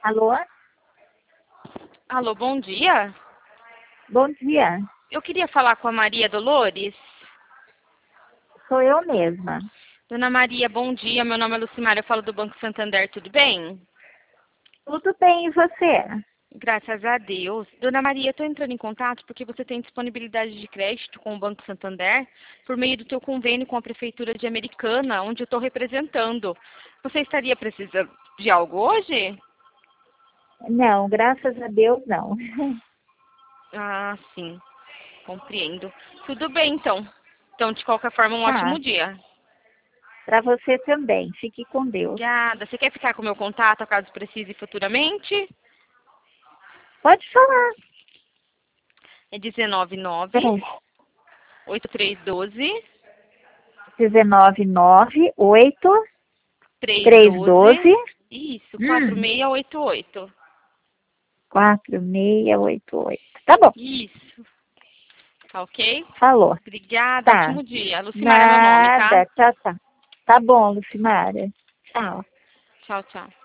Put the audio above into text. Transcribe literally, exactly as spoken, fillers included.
Alô? Alô, bom dia. Bom dia. Eu queria falar com a Maria Dolores. Sou eu mesma. Dona Maria, bom dia. Meu nome é Lucimara, eu falo do Banco Santander, tudo bem? Tudo bem, e você? Graças a Deus. Dona Maria, eu estou entrando em contato porque você tem disponibilidade de crédito com o Banco Santander por meio do teu convênio com a Prefeitura de Americana, onde eu estou representando. Você estaria precisando de algo hoje? Não, graças a Deus não. Ah, sim. Compreendo. Tudo bem, então. Então, de qualquer forma, um Tá. ótimo dia. Para você também. Fique com Deus. Obrigada. Você quer ficar com o meu contato, caso precise futuramente? Pode falar. É dezenove nove, Peraí. oito três um dois, dezenove nove oito três três doze, doze isso, quatro hum, seis oito oito. quatro seis oito oito. Tá bom. Isso, tá ok? Falou. Obrigada, Tá. ótimo dia. Lucimara é meu nome, tá? Nada. Tchau, tchau. Tá bom, Lucimara. Tchau. Tchau, tchau.